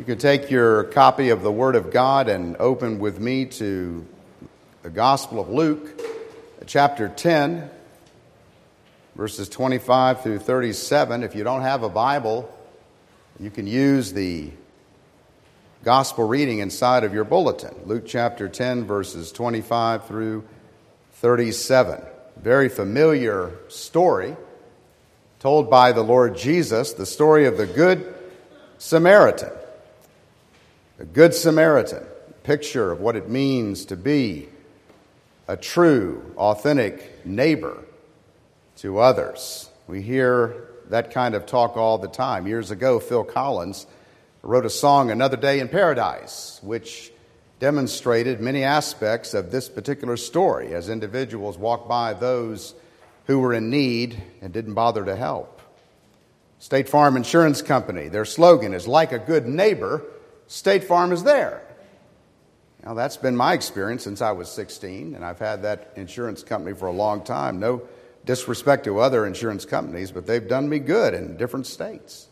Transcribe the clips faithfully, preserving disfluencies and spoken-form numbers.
You could take your copy of the Word of God and open with me to the Gospel of Luke, chapter ten, verses twenty-five through thirty-seven. If you don't have a Bible, you can use the Gospel reading inside of your bulletin. Luke chapter ten, verses twenty-five through thirty-seven. Very familiar story told by the Lord Jesus, the story of the Good Samaritan. A Good Samaritan, picture of what it means to be a true, authentic neighbor to others. We hear that kind of talk all the time. Years ago, Phil Collins wrote a song, Another Day in Paradise, which demonstrated many aspects of this particular story as individuals walked by those who were in need and didn't bother to help. State Farm Insurance Company, their slogan is, like a good neighbor, State Farm is there. Now, that's been my experience since I was sixteen, and I've had that insurance company for a long time. No disrespect to other insurance companies, but they've done me good in different states.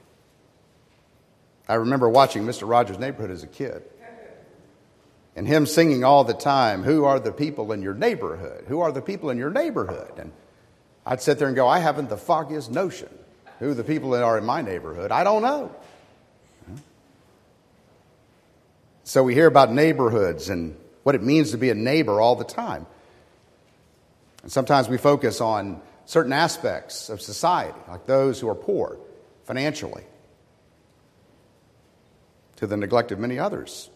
I remember watching Mister Rogers' Neighborhood as a kid, and him singing all the time, who are the people in your neighborhood? Who are the people in your neighborhood? And I'd sit there and go, I haven't the foggiest notion who the people that are in my neighborhood. I don't know. So we hear about neighborhoods and what it means to be a neighbor all the time. And sometimes we focus on certain aspects of society, like those who are poor financially, to the neglect of many others.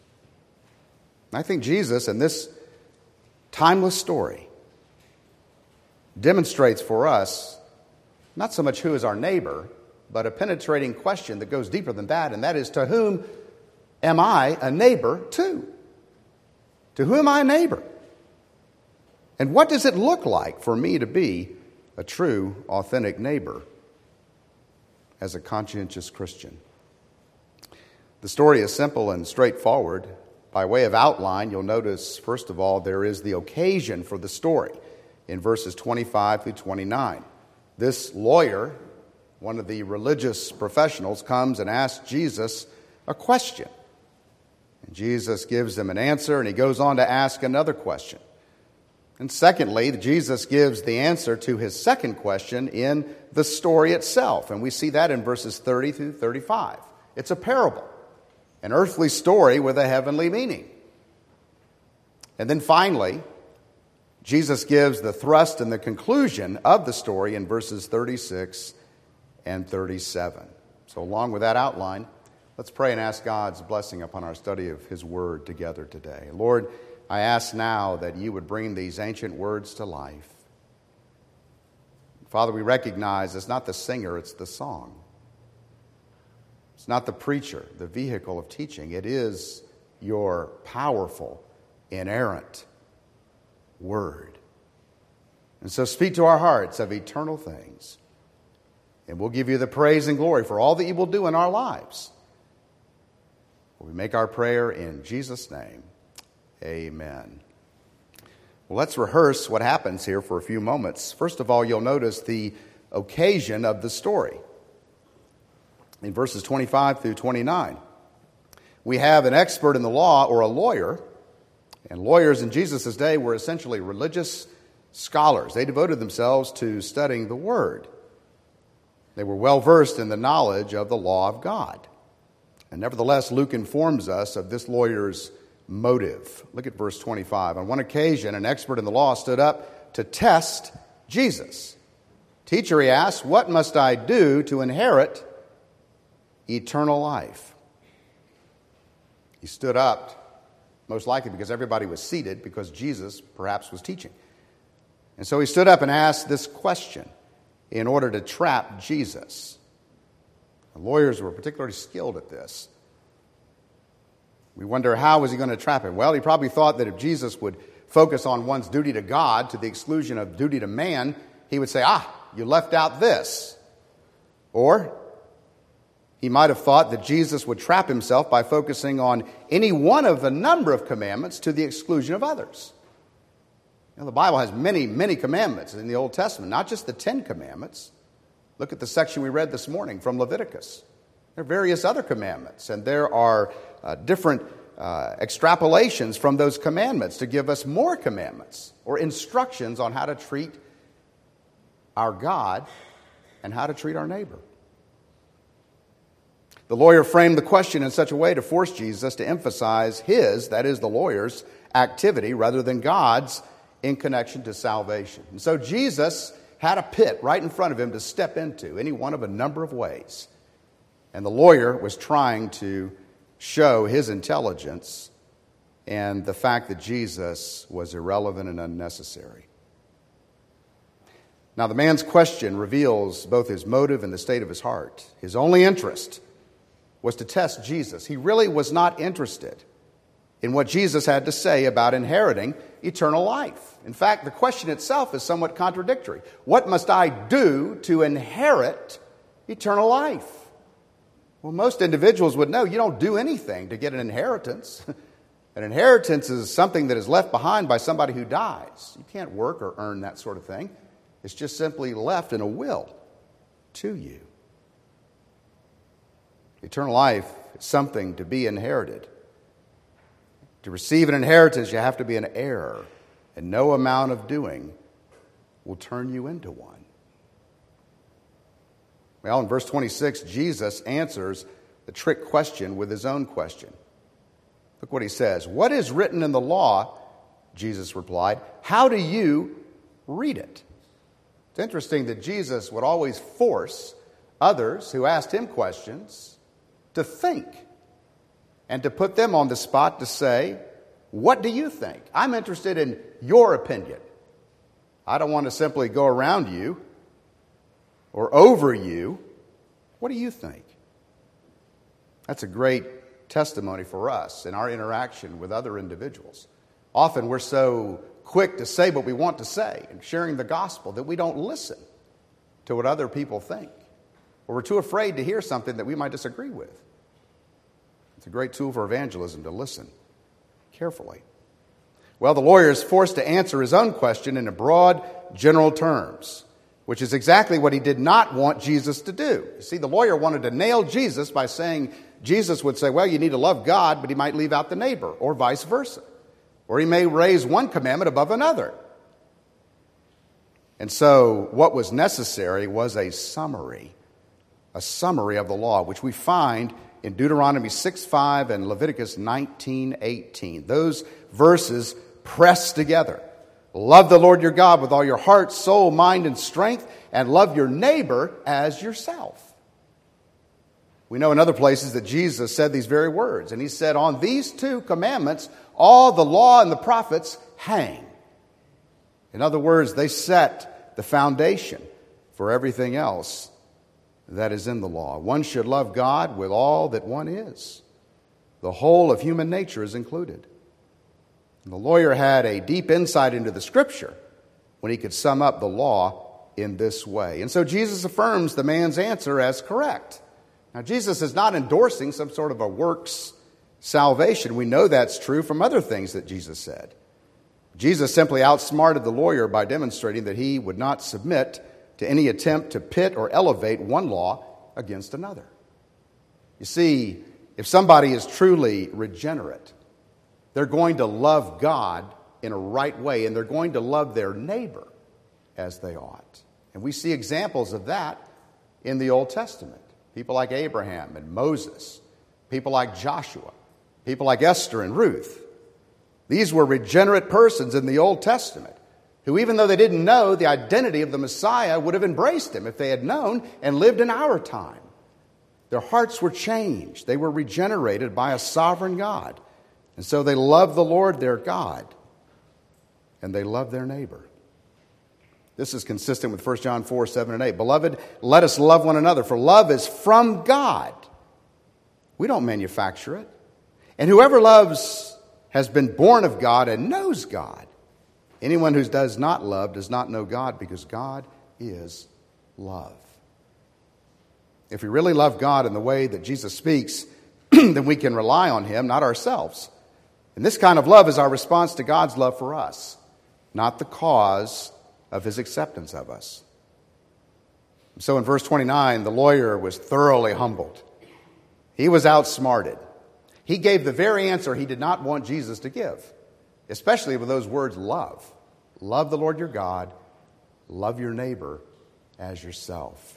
And I think Jesus, in this timeless story, demonstrates for us not so much who is our neighbor, but a penetrating question that goes deeper than that, and that is, to whom am I a neighbor to? To whom am I a neighbor? And what does it look like for me to be a true, authentic neighbor as a conscientious Christian? The story is simple and straightforward. By way of outline, you'll notice, first of all, there is the occasion for the story in verses twenty-five through twenty-nine. This lawyer, one of the religious professionals, comes and asks Jesus a question. And Jesus gives him an answer, and he goes on to ask another question. And secondly, Jesus gives the answer to his second question in the story itself. And we see that in verses thirty through thirty-five. It's a parable, an earthly story with a heavenly meaning. And then finally, Jesus gives the thrust and the conclusion of the story in verses thirty-six and thirty-seven. So along with that outline, let's pray and ask God's blessing upon our study of His Word together today. Lord, I ask now that you would bring these ancient words to life. Father, we recognize it's not the singer, it's the song. It's not the preacher, the vehicle of teaching. It is your powerful, inerrant Word. And so speak to our hearts of eternal things. And we'll give you the praise and glory for all that you will do in our lives. We make our prayer in Jesus' name. Amen. Well, let's rehearse what happens here for a few moments. First of all, you'll notice the occasion of the story. In verses twenty-five through twenty-nine, we have an expert in the law, or a lawyer. And lawyers in Jesus' day were essentially religious scholars. They devoted themselves to studying the Word. They were well versed in the knowledge of the law of God. And nevertheless, Luke informs us of this lawyer's motive. Look at verse twenty-five. On one occasion, an expert in the law stood up to test Jesus. Teacher, he asked, what must I do to inherit eternal life? He stood up, most likely because everybody was seated, because Jesus perhaps was teaching. And so he stood up and asked this question in order to trap Jesus. The lawyers were particularly skilled at this. We wonder, how was he going to trap him? Well, he probably thought that if Jesus would focus on one's duty to God to the exclusion of duty to man, he would say, ah, you left out this. Or he might have thought that Jesus would trap himself by focusing on any one of the number of commandments to the exclusion of others. You know, the Bible has many, many commandments in the Old Testament, not just the Ten Commandments. Look at the section we read this morning from Leviticus. There are various other commandments, and there are uh, different uh, extrapolations from those commandments to give us more commandments or instructions on how to treat our God and how to treat our neighbor. The lawyer framed the question in such a way to force Jesus to emphasize his, that is the lawyer's, activity rather than God's in connection to salvation. And so Jesus had a pit right in front of him to step into, any one of a number of ways. And the lawyer was trying to show his intelligence and the fact that Jesus was irrelevant and unnecessary. Now, the man's question reveals both his motive and the state of his heart. His only interest was to test Jesus. He really was not interested in what Jesus had to say about inheriting eternal life. In fact, the question itself is somewhat contradictory. What must I do to inherit eternal life? Well, most individuals would know you don't do anything to get an inheritance. An inheritance is something that is left behind by somebody who dies. You can't work or earn that sort of thing. It's just simply left in a will to you. Eternal life is something to be inherited. To receive an inheritance, you have to be an heir, and no amount of doing will turn you into one. Well, in verse twenty-six, Jesus answers the trick question with his own question. Look what he says. What is written in the law? Jesus replied. How do you read it? It's interesting that Jesus would always force others who asked him questions to think and to put them on the spot to say, what do you think? I'm interested in your opinion. I don't want to simply go around you or over you. What do you think? That's a great testimony for us in our interaction with other individuals. Often we're so quick to say what we want to say and sharing the gospel that we don't listen to what other people think. Or we're too afraid to hear something that we might disagree with. It's a great tool for evangelism to listen carefully. Well, the lawyer is forced to answer his own question in broad, general terms, which is exactly what he did not want Jesus to do. You see, the lawyer wanted to nail Jesus by saying Jesus would say, well, you need to love God, but he might leave out the neighbor, or vice versa. Or he may raise one commandment above another. And so what was necessary was a summary, a summary of the law, which we find in Deuteronomy six five and Leviticus nineteen eighteen. Those verses pressed together. Love the Lord your God with all your heart, soul, mind, and strength, and love your neighbor as yourself. We know in other places that Jesus said these very words, and he said, on these two commandments, all the law and the prophets hang. In other words, they set the foundation for everything else that is in the law. One should love God with all that one is. The whole of human nature is included. And the lawyer had a deep insight into the Scripture when he could sum up the law in this way. And so Jesus affirms the man's answer as correct. Now, Jesus is not endorsing some sort of a works salvation. We know that's true from other things that Jesus said. Jesus simply outsmarted the lawyer by demonstrating that he would not submit to any attempt to pit or elevate one law against another. You see, if somebody is truly regenerate, they're going to love God in a right way, and they're going to love their neighbor as they ought. And we see examples of that in the Old Testament. People like Abraham and Moses, people like Joshua, people like Esther and Ruth. These were regenerate persons in the Old Testament who, even though they didn't know the identity of the Messiah, would have embraced him if they had known and lived in our time. Their hearts were changed. They were regenerated by a sovereign God. And so they loved the Lord their God, and they loved their neighbor. This is consistent with First John four, seven, and eight. Beloved, let us love one another, for love is from God. We don't manufacture it. And whoever loves has been born of God and knows God. Anyone who does not love does not know God, because God is love. If we really love God in the way that Jesus speaks, then we can rely on him, not ourselves. And this kind of love is our response to God's love for us, not the cause of his acceptance of us. So in verse twenty-nine, the lawyer was thoroughly humbled. He was outsmarted. He gave the very answer he did not want Jesus to give, especially with those words, love. Love the Lord your God. Love your neighbor as yourself.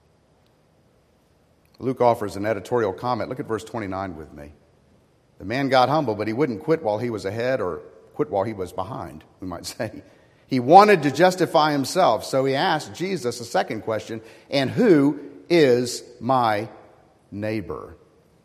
Luke offers an editorial comment. Look at verse twenty-nine with me. The man got humble, but he wouldn't quit while he was ahead or quit while he was behind, we might say. He wanted to justify himself, so he asked Jesus a second question, and who is my neighbor?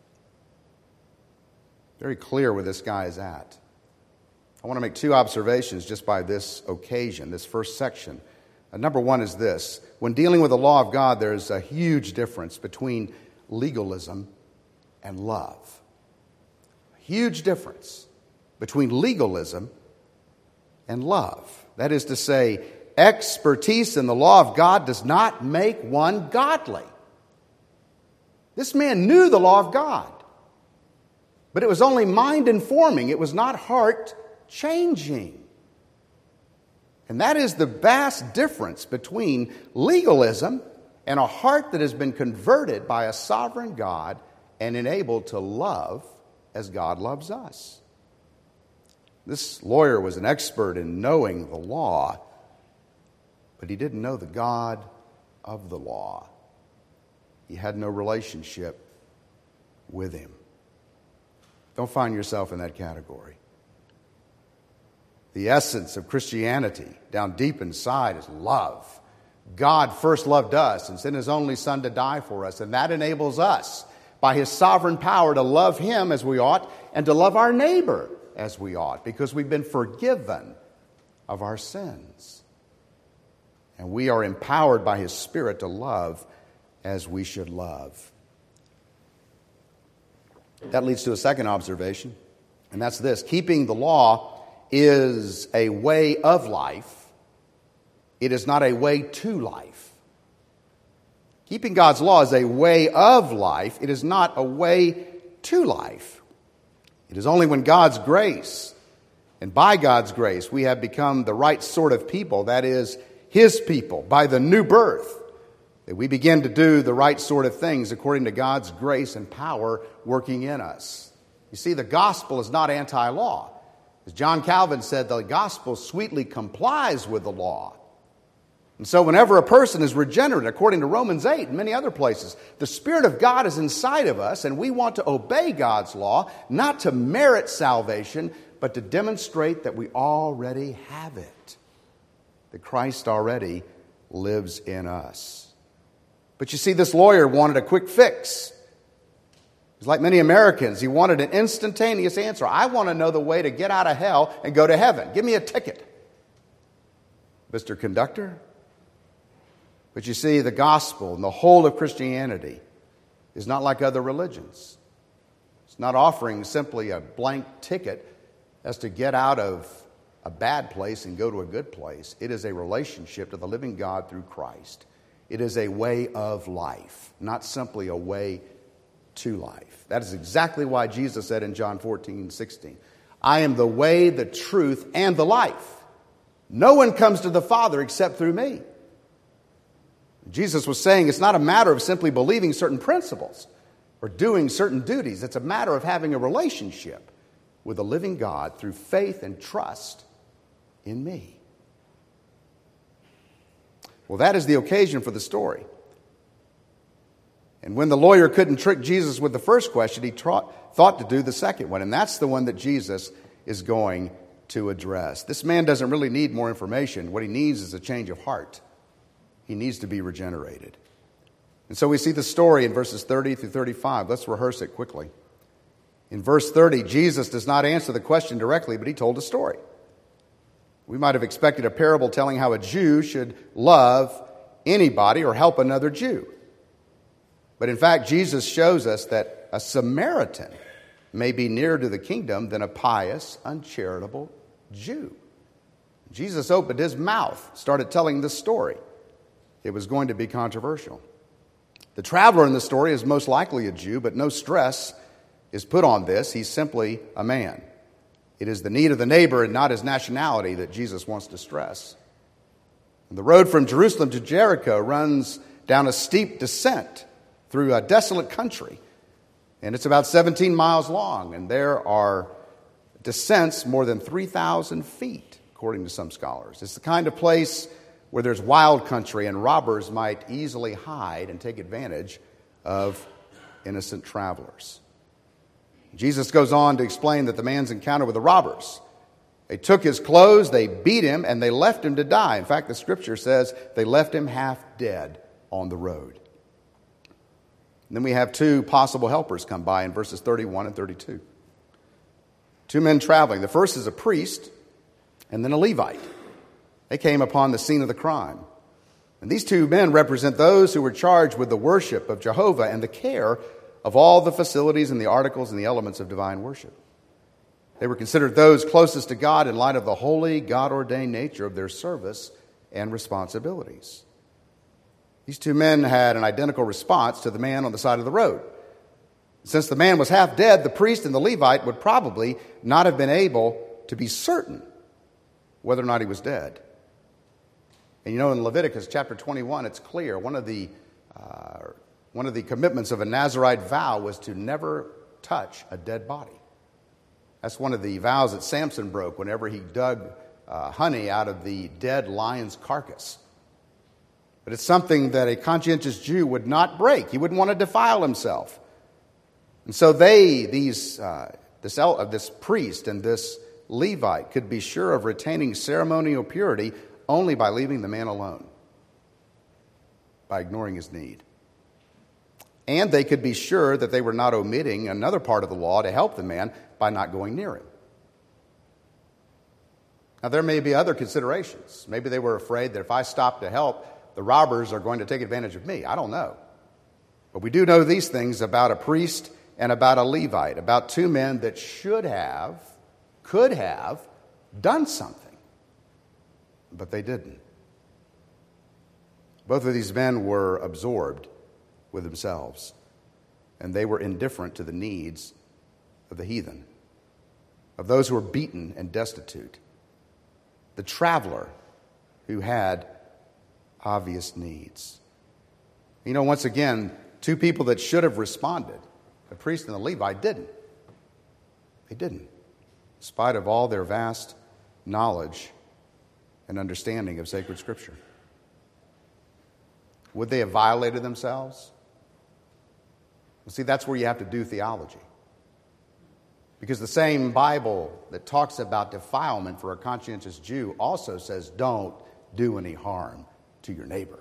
Very clear where this guy is at. I want to make two observations just by this occasion, this first section. Uh, number one is this. When dealing with the law of God, there's a huge difference between legalism and love. A huge difference between legalism and love. That is to say, expertise in the law of God does not make one godly. This man knew the law of God, but it was only mind-informing. It was not heart-changing. And that is the vast difference between legalism and a heart that has been converted by a sovereign God and enabled to love as God loves us. This lawyer was an expert in knowing the law, but he didn't know the God of the law. He had no relationship with him. Don't find yourself in that category. The essence of Christianity down deep inside is love. God first loved us and sent His only Son to die for us, and that enables us by His sovereign power to love Him as we ought and to love our neighbor as we ought, because we've been forgiven of our sins. And we are empowered by His Spirit to love as we should love. That leads to a second observation, and that's this. Keeping the law is a way of life. It is not a way to life. Keeping God's law is a way of life. It is not a way to life. It is only when God's grace, and by God's grace, we have become the right sort of people, that is, His people, by the new birth, that we begin to do the right sort of things according to God's grace and power working in us. You see, the gospel is not anti-law. As John Calvin said, the gospel sweetly complies with the law. And so whenever a person is regenerate, according to Romans eight and many other places, the Spirit of God is inside of us, and we want to obey God's law, not to merit salvation, but to demonstrate that we already have it, that Christ already lives in us. But you see, this lawyer wanted a quick fix. He's like many Americans. He wanted an instantaneous answer. I want to know the way to get out of hell and go to heaven. Give me a ticket, Mister Conductor. But you see, the gospel and the whole of Christianity is not like other religions. It's not offering simply a blank ticket as to get out of a bad place and go to a good place. It is a relationship to the living God through Christ. It is a way of life, not simply a way to life. That is exactly why Jesus said in John fourteen sixteen, I am the way, the truth, and the life. No one comes to the Father except through me. Jesus was saying it's not a matter of simply believing certain principles or doing certain duties. It's a matter of having a relationship with the living God through faith and trust in me. Well, that is the occasion for the story. And when the lawyer couldn't trick Jesus with the first question, he trot, thought to do the second one. And that's the one that Jesus is going to address. This man doesn't really need more information. What he needs is a change of heart. He needs to be regenerated. And so we see the story in verses thirty through thirty-five. Let's rehearse it quickly. In verse thirty, Jesus does not answer the question directly, but he told a story. We might have expected a parable telling how a Jew should love anybody or help another Jew. But in fact, Jesus shows us that a Samaritan may be nearer to the kingdom than a pious, uncharitable Jew. Jesus opened his mouth, started telling this story. It was going to be controversial. The traveler in the story is most likely a Jew, but no stress is put on this. He's simply a man. It is the need of the neighbor and not his nationality that Jesus wants to stress. And the road from Jerusalem to Jericho runs down a steep descent through a desolate country. And it's about seventeen miles long, and there are descents more than three thousand feet, according to some scholars. It's the kind of place where there's wild country and robbers might easily hide and take advantage of innocent travelers. Jesus goes on to explain that the man's encounter with the robbers, they took his clothes, they beat him, and they left him to die. In fact, the scripture says they left him half dead on the road. And then we have two possible helpers come by in verses thirty-one and thirty-two. Two men traveling. The first is a priest and then a Levite. They came upon the scene of the crime. And these two men represent those who were charged with the worship of Jehovah and the care of all the facilities and the articles and the elements of divine worship. They were considered those closest to God in light of the holy, God-ordained nature of their service and responsibilities. These two men had an identical response to the man on the side of the road. Since the man was half dead, the priest and the Levite would probably not have been able to be certain whether or not he was dead. And you know, in Leviticus chapter twenty-one, it's clear one of the uh, one of the commitments of a Nazirite vow was to never touch a dead body. That's one of the vows that Samson broke whenever he dug uh, honey out of the dead lion's carcass. But it's something that a conscientious Jew would not break. He wouldn't want to defile himself. And so they, these, uh, this, uh, this priest and this Levite could be sure of retaining ceremonial purity only by leaving the man alone, by ignoring his need. And they could be sure that they were not omitting another part of the law to help the man by not going near him. Now, there may be other considerations. Maybe they were afraid that if I stop to help, the robbers are going to take advantage of me. I don't know. But we do know these things about a priest and about a Levite, about two men that should have, could have done something. But they didn't. Both of these men were absorbed with themselves, and they were indifferent to the needs of the heathen, of those who were beaten and destitute, the traveler who had obvious needs. You know, once again, two people that should have responded, the priest and the Levite, didn't. They didn't, in spite of all their vast knowledge and understanding of sacred Scripture. Would they have violated themselves? Well, see, that's where you have to do theology. Because the same Bible that talks about defilement for a conscientious Jew also says, don't do any harm to your neighbor.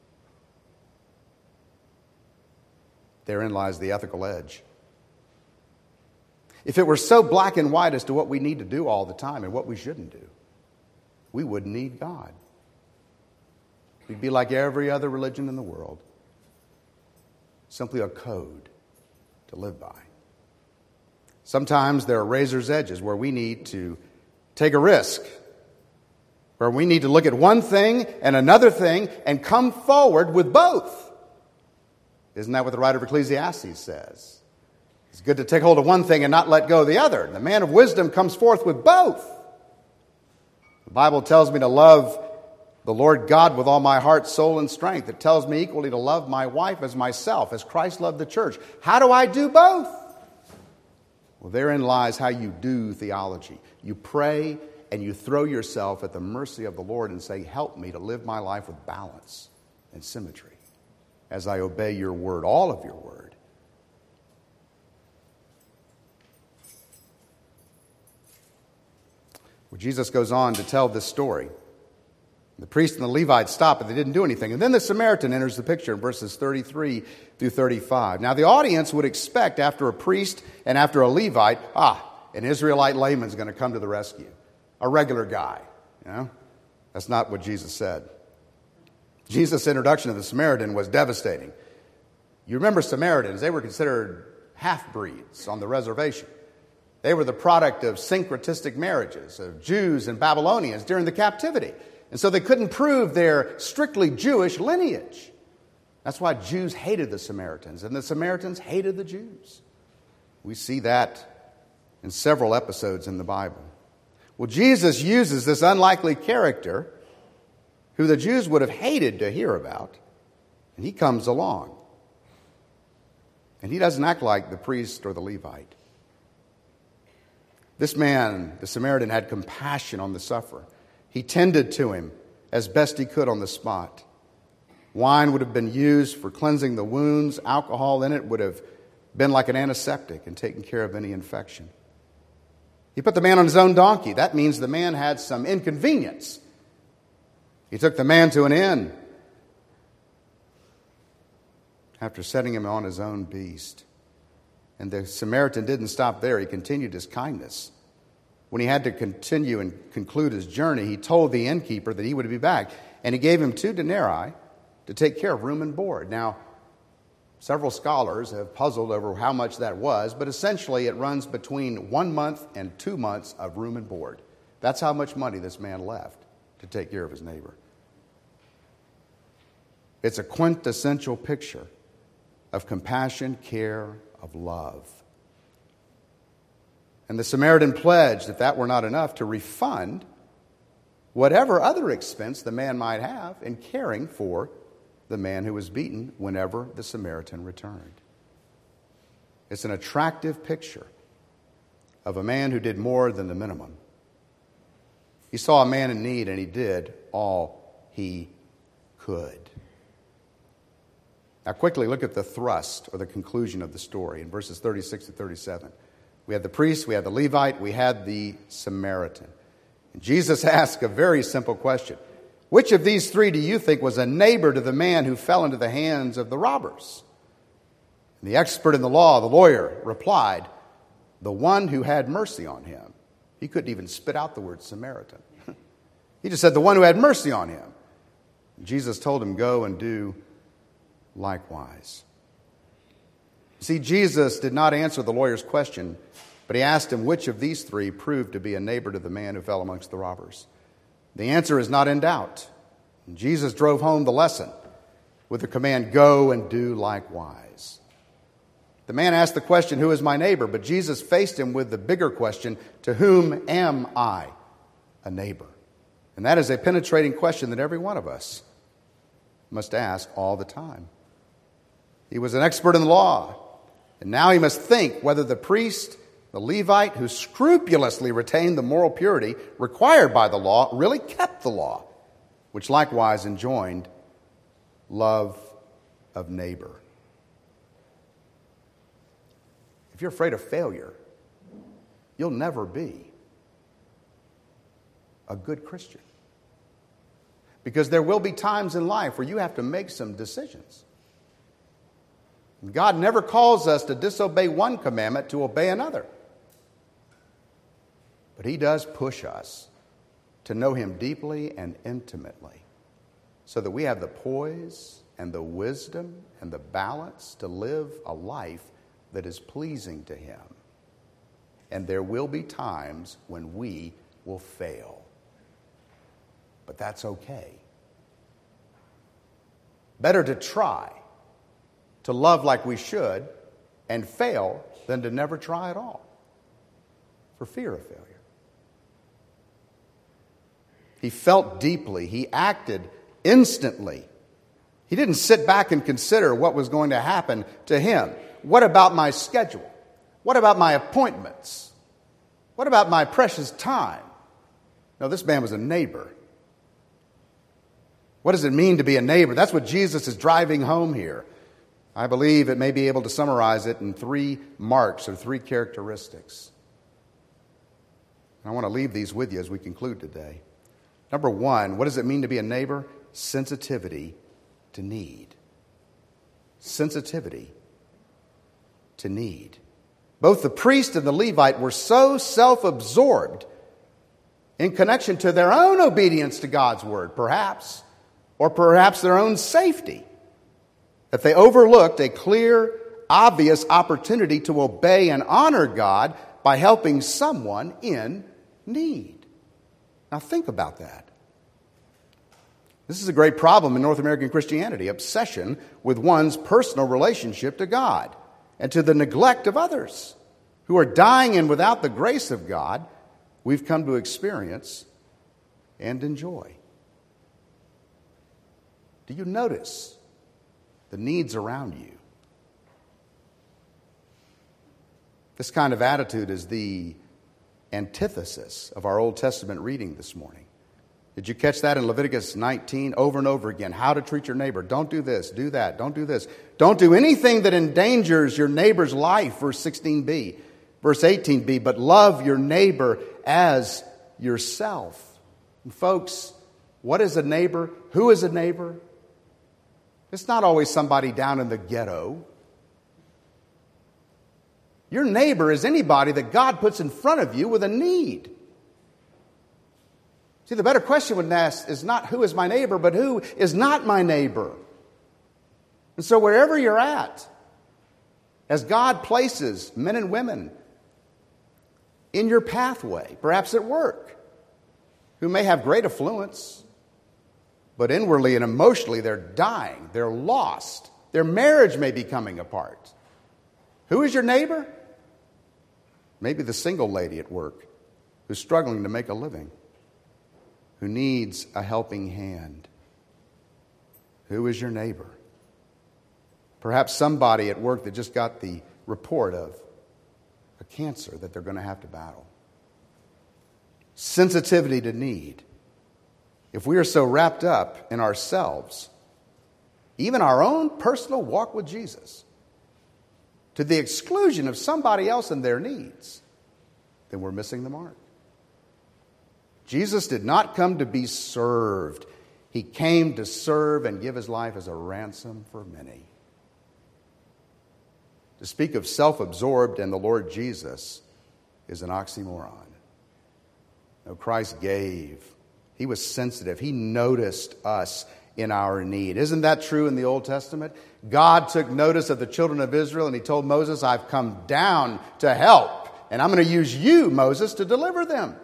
Therein lies the ethical edge. If it were so black and white as to what we need to do all the time and what we shouldn't do, we wouldn't need God. We'd be like every other religion in the world, simply a code to live by. Sometimes there are razor's edges where we need to take a risk, where we need to look at one thing and another thing and come forward with both. Isn't that what the writer of Ecclesiastes says? It's good to take hold of one thing and not let go of the other. The man of wisdom comes forth with both. The Bible tells me to love the Lord God with all my heart, soul, and strength. It tells me equally to love my wife as myself, as Christ loved the church. How do I do both? Well, therein lies how you do theology. You pray and you throw yourself at the mercy of the Lord and say, help me to live my life with balance and symmetry as I obey your word, all of your word. Well, Jesus goes on to tell this story. The priest and the Levite stop, but they didn't do anything. And then the Samaritan enters the picture in verses thirty-three through thirty-five. Now, the audience would expect after a priest and after a Levite, ah, an Israelite layman's going to come to the rescue. A regular guy. You know? That's not what Jesus said. Jesus' introduction of the Samaritan was devastating. You remember Samaritans, they were considered half-breeds on the reservation. They were the product of syncretistic marriages of Jews and Babylonians during the captivity. And so they couldn't prove their strictly Jewish lineage. That's why Jews hated the Samaritans, and the Samaritans hated the Jews. We see that in several episodes in the Bible. Well, Jesus uses this unlikely character who the Jews would have hated to hear about, and he comes along. And he doesn't act like the priest or the Levite. This man, the Samaritan, had compassion on the sufferer. He tended to him as best he could on the spot. Wine would have been used for cleansing the wounds. Alcohol in it would have been like an antiseptic and taken care of any infection. He put the man on his own donkey. That means the man had some inconvenience. He took the man to an inn after setting him on his own beast. And the Samaritan didn't stop there. He continued his kindness. When he had to continue and conclude his journey, he told the innkeeper that he would be back. And he gave him two denarii to take care of room and board. Now, several scholars have puzzled over how much that was, but essentially it runs between one month and two months of room and board. That's how much money this man left to take care of his neighbor. It's a quintessential picture of compassion, care, of love. And the Samaritan pledged, if that were not enough, to refund whatever other expense the man might have in caring for the man who was beaten whenever the Samaritan returned. It's an attractive picture of a man who did more than the minimum. He saw a man in need and he did all he could. Now quickly look at the thrust or the conclusion of the story in verses thirty-six to thirty-seven. We had the priest, we had the Levite, we had the Samaritan. And Jesus asked a very simple question. Which of these three do you think was a neighbor to the man who fell into the hands of the robbers? And the expert in the law, the lawyer, replied, the one who had mercy on him. He couldn't even spit out the word Samaritan. He just said the one who had mercy on him. Jesus told him, go and do likewise. See, Jesus did not answer the lawyer's question, but he asked him which of these three proved to be a neighbor to the man who fell amongst the robbers. The answer is not in doubt. Jesus drove home the lesson with the command, go and do likewise. The man asked the question, who is my neighbor? But Jesus faced him with the bigger question, to whom am I a neighbor? And that is a penetrating question that every one of us must ask all the time. He was an expert in the law, and now he must think whether the priest, the Levite, who scrupulously retained the moral purity required by the law, really kept the law, which likewise enjoined love of neighbor. If you're afraid of failure, you'll never be a good Christian. Because there will be times in life where you have to make some decisions. God never calls us to disobey one commandment to obey another. But he does push us to know him deeply and intimately so that we have the poise and the wisdom and the balance to live a life that is pleasing to him. And there will be times when we will fail. But that's okay. Better to try to love like we should and fail than to never try at all for fear of failure. He felt deeply. He acted instantly. He didn't sit back and consider what was going to happen to him. What about my schedule? What about my appointments? What about my precious time? No, this man was a neighbor. What does it mean to be a neighbor? That's what Jesus is driving home here. I believe it may be able to summarize it in three marks or three characteristics. I want to leave these with you as we conclude today. Number one, what does it mean to be a neighbor? Sensitivity to need. Sensitivity to need. Both the priest and the Levite were so self-absorbed in connection to their own obedience to God's word, perhaps, or perhaps their own safety, that they overlooked a clear, obvious opportunity to obey and honor God by helping someone in need. Now think about that. This is a great problem in North American Christianity, obsession with one's personal relationship to God and to the neglect of others who are dying, and without the grace of God, we've come to experience and enjoy. Do you notice the needs around you? This kind of attitude is the antithesis of our Old Testament reading this morning. Did you catch that in Leviticus nineteen over and over again? How to treat your neighbor. Don't do this, do that, don't do this. Don't do anything that endangers your neighbor's life, verse sixteen b. Verse eighteen b, but love your neighbor as yourself. And folks, what is a neighbor? Who is a neighbor? It's not always somebody down in the ghetto. Your neighbor is anybody that God puts in front of you with a need. See, the better question would ask is not who is my neighbor, but who is not my neighbor. And so wherever you're at, as God places men and women in your pathway, perhaps at work, who may have great affluence, but inwardly and emotionally they're dying, they're lost, their marriage may be coming apart. Who is your neighbor? Maybe the single lady at work who's struggling to make a living, who needs a helping hand. Who is your neighbor? Perhaps somebody at work that just got the report of a cancer that they're going to have to battle. Sensitivity to need. If we are so wrapped up in ourselves, even our own personal walk with Jesus, to the exclusion of somebody else and their needs, then we're missing the mark. Jesus did not come to be served. He came to serve and give his life as a ransom for many. To speak of self-absorbed and the Lord Jesus is an oxymoron. No, Christ gave. He was sensitive. He noticed us in our need. Isn't that true in the Old Testament? God took notice of the children of Israel and he told Moses, I've come down to help and I'm going to use you, Moses, to deliver them.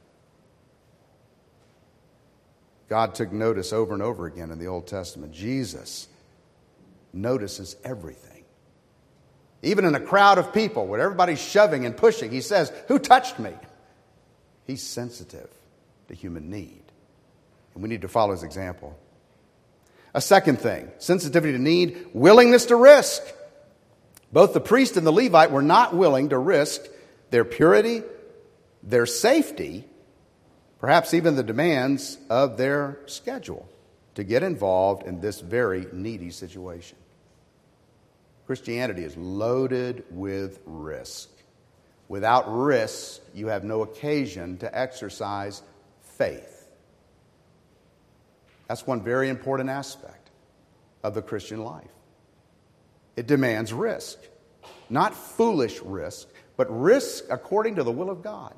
God took notice over and over again in the Old Testament. Jesus notices everything. Even in a crowd of people where everybody's shoving and pushing, he says, who touched me? He's sensitive to human need. And we need to follow his example. A second thing, sensitivity to need, willingness to risk. Both the priest and the Levite were not willing to risk their purity, their safety, perhaps even the demands of their schedule to get involved in this very needy situation. Christianity is loaded with risk. Without risk, you have no occasion to exercise faith. That's one very important aspect of the Christian life. It demands risk. Not foolish risk, but risk according to the will of God.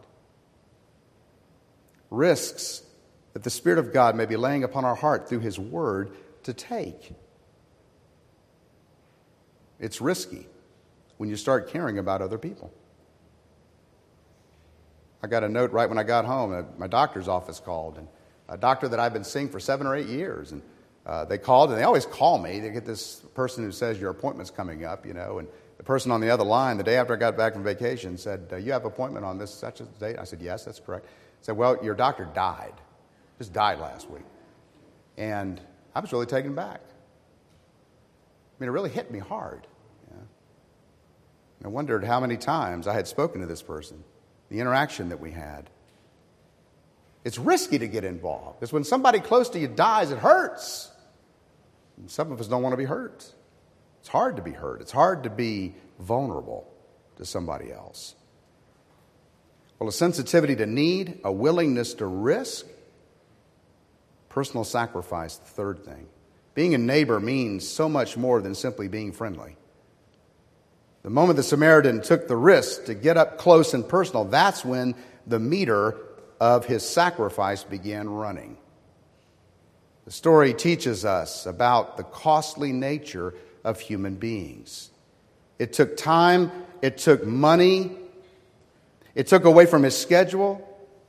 Risks that the Spirit of God may be laying upon our heart through his word to take. It's risky when you start caring about other people. I got a note right when I got home. My doctor's office called, and a doctor that I've been seeing for seven or eight years. And uh, they called, and they always call me. They get this person who says, your appointment's coming up, you know. And the person on the other line, the day after I got back from vacation, said, uh, you have an appointment on this such a date? I said, yes, that's correct. I said, well, your doctor died. Just died last week. And I was really taken back. I mean, it really hit me hard. Yeah. I wondered how many times I had spoken to this person, the interaction that we had. It's risky to get involved, because when somebody close to you dies, it hurts. And some of us don't want to be hurt. It's hard to be hurt. It's hard to be vulnerable to somebody else. Well, a sensitivity to need, a willingness to risk, personal sacrifice, the third thing. Being a neighbor means so much more than simply being friendly. The moment the Samaritan took the risk to get up close and personal, that's when the meter of his sacrifice began running. The story teaches us about the costly nature of human beings. It took time, it took money, it took away from his schedule.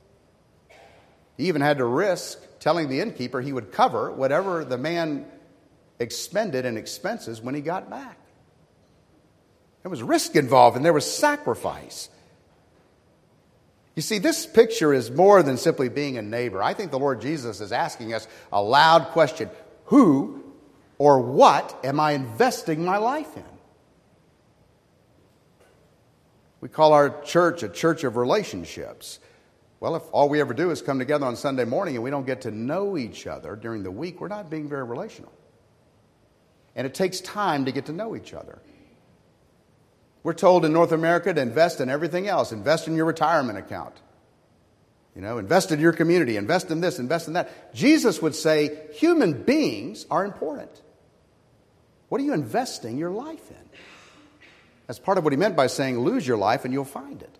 He even had to risk telling the innkeeper he would cover whatever the man expended in expenses when he got back. There was risk involved and there was sacrifice. You see, this picture is more than simply being a neighbor. I think the Lord Jesus is asking us a loud question. Who or what am I investing my life in? We call our church a church of relationships. Well, if all we ever do is come together on Sunday morning and we don't get to know each other during the week, we're not being very relational. And it takes time to get to know each other. We're told in North America to invest in everything else. Invest in your retirement account. You know, invest in your community. Invest in this, invest in that. Jesus would say human beings are important. What are you investing your life in? That's part of what he meant by saying lose your life and you'll find it.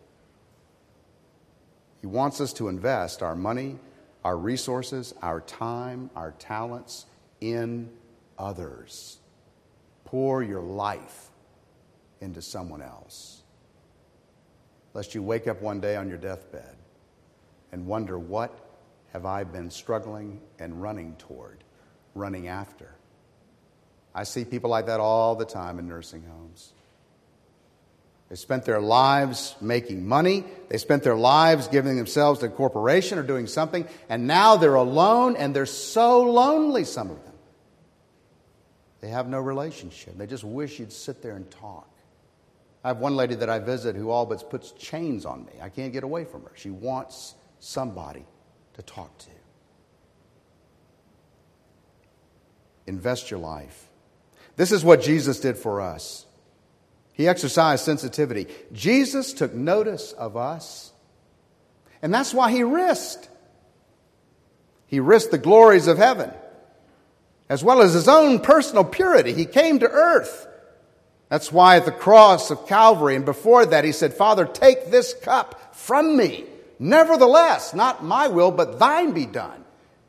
He wants us to invest our money, our resources, our time, our talents in others. Pour your life into someone else. Lest you wake up one day on your deathbed and wonder, what have I been struggling and running toward, running after? I see people like that all the time in nursing homes. They spent their lives making money. They spent their lives giving themselves to a corporation or doing something. And now they're alone, and they're so lonely, some of them. They have no relationship. They just wish you'd sit there and talk. I have one lady that I visit who all but puts chains on me. I can't get away from her. She wants somebody to talk to. Invest your life. This is what Jesus did for us. He exercised sensitivity. Jesus took notice of us, and that's why he risked. He risked the glories of heaven, as well as his own personal purity. He came to earth. That's why at the cross of Calvary, and before that, he said, Father, take this cup from me. Nevertheless, not my will, but thine be done.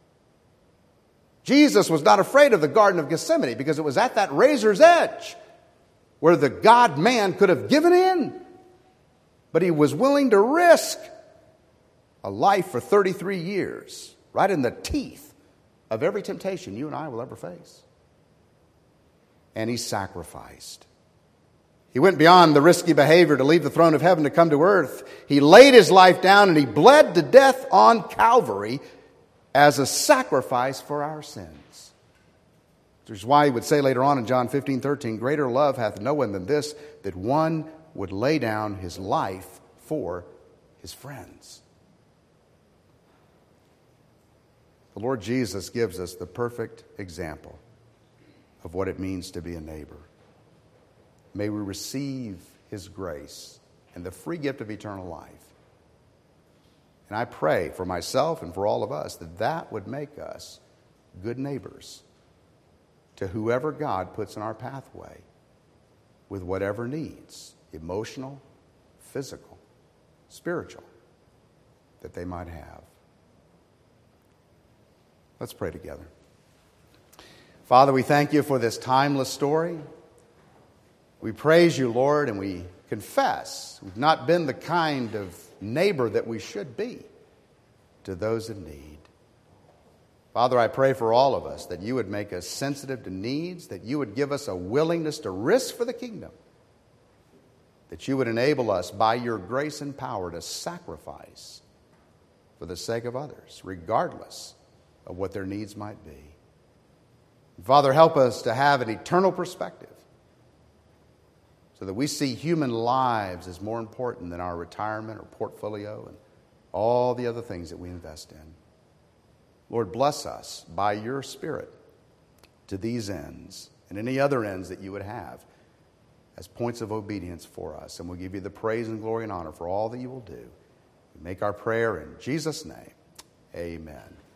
Jesus was not afraid of the Garden of Gethsemane because it was at that razor's edge where the God-man could have given in. But he was willing to risk a life for thirty-three years, right in the teeth of every temptation you and I will ever face. And he sacrificed. He went beyond the risky behavior to leave the throne of heaven to come to earth. He laid his life down and he bled to death on Calvary as a sacrifice for our sins. Which is why he would say later on in John fifteen thirteen, greater love hath no one than this, that one would lay down his life for his friends. The Lord Jesus gives us the perfect example of what it means to be a neighbor. May we receive his grace and the free gift of eternal life. And I pray for myself and for all of us that that would make us good neighbors to whoever God puts in our pathway with whatever needs, emotional, physical, spiritual, that they might have. Let's pray together. Father, we thank you for this timeless story. We praise you, Lord, and we confess we've not been the kind of neighbor that we should be to those in need. Father, I pray for all of us that you would make us sensitive to needs, that you would give us a willingness to risk for the kingdom, that you would enable us by your grace and power to sacrifice for the sake of others, regardless of what their needs might be. Father, help us to have an eternal perspective so that we see human lives as more important than our retirement or portfolio and all the other things that we invest in. Lord, bless us by your Spirit to these ends and any other ends that you would have as points of obedience for us. And we'll give you the praise and glory and honor for all that you will do. We make our prayer in Jesus' name. Amen.